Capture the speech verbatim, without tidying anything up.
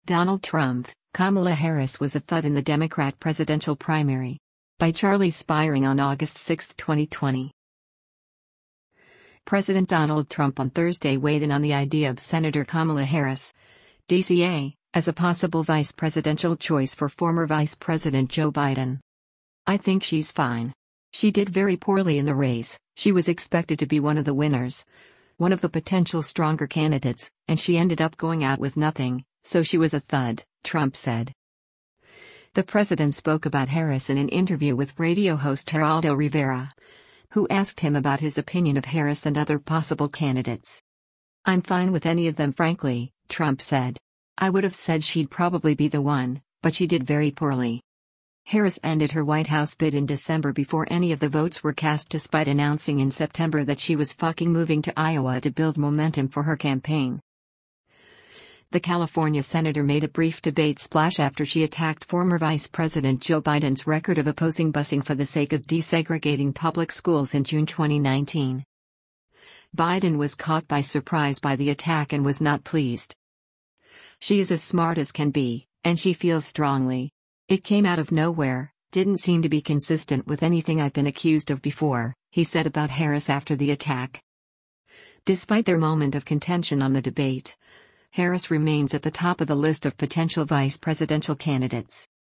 Donald Trump, Kamala Harris was a thud in the Democrat presidential primary. By Charlie Spiring on August sixth, twenty twenty. President Donald Trump on Thursday weighed in on the idea of Senator Kamala Harris, D C A, as a possible vice presidential choice for former Vice President Joe Biden. "I think she's fine. She did very poorly in the race, she was expected to be one of the winners, one of the potential stronger candidates, and she ended up going out with nothing, so she was a thud," Trump said. The president spoke about Harris in an interview with radio host Geraldo Rivera, who asked him about his opinion of Harris and other possible candidates. "I'm fine with any of them, frankly," Trump said. "I would have said she'd probably be the one, but she did very poorly." Harris ended her White House bid in December before any of the votes were cast, despite announcing in September that she was fucking moving to Iowa to build momentum for her campaign. The California senator made a brief debate splash after she attacked former Vice President Joe Biden's record of opposing busing for the sake of desegregating public schools in June twenty nineteen. Biden was caught by surprise by the attack and was not pleased. "She is as smart as can be, and she feels strongly. It came out of nowhere, didn't seem to be consistent with anything I've been accused of before," he said about Harris after the attack. Despite their moment of contention on the debate, Harris remains at the top of the list of potential vice presidential candidates.